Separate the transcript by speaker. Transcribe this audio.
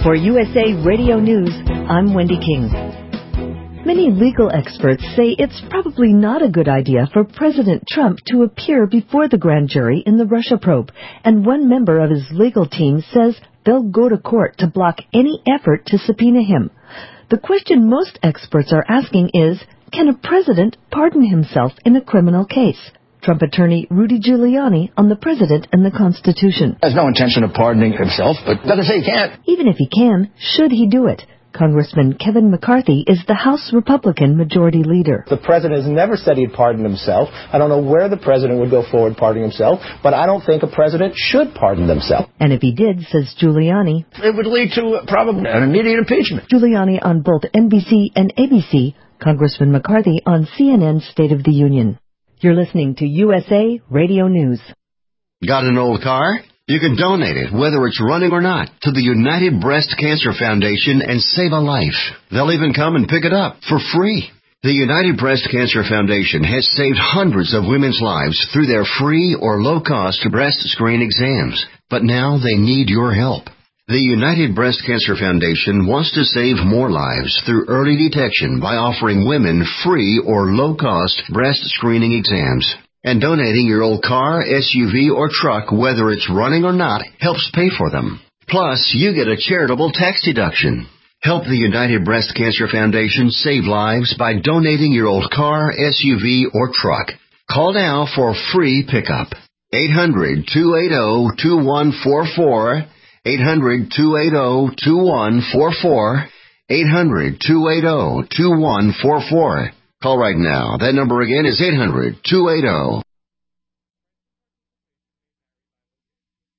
Speaker 1: For USA Radio News, I'm Wendy King. Many legal experts say it's probably not a good idea for President Trump to appear before the grand jury in the Russia probe, and one member of his legal team says they'll go to court to block any effort to subpoena him. The question most experts are asking is, can a president pardon himself in a criminal case? Trump attorney Rudy Giuliani on the President and the Constitution.
Speaker 2: Has no intention of pardoning himself, but doesn't say he can't.
Speaker 1: Even if he can, should he do it? Congressman Kevin McCarthy is the House Republican Majority Leader.
Speaker 3: The president has never said he'd pardon himself. I don't know where the president would go forward pardoning himself, but I don't think a president should pardon himself.
Speaker 1: And if he did, says Giuliani,
Speaker 2: it would lead to probably an immediate impeachment.
Speaker 1: Giuliani on both NBC and ABC, Congressman McCarthy on CNN State of the Union. You're listening to USA Radio News.
Speaker 4: Got an old car? You can donate it, whether it's running or not, to the United Breast Cancer Foundation and save a life. They'll even come and pick it up for free. The United Breast Cancer Foundation has saved hundreds of women's lives through their free or low-cost breast screen exams. But now they need your help. The United Breast Cancer Foundation wants to save more lives through early detection by offering women free or low-cost breast screening exams. And donating your old car, SUV, or truck, whether it's running or not, helps pay for them. Plus, you get a charitable tax deduction. Help the United Breast Cancer Foundation save lives by donating your old car, SUV, or truck. Call now for free pickup. 800-280-2144. 800-280-2144. 800-280-2144. Call right now. That number again is 800-280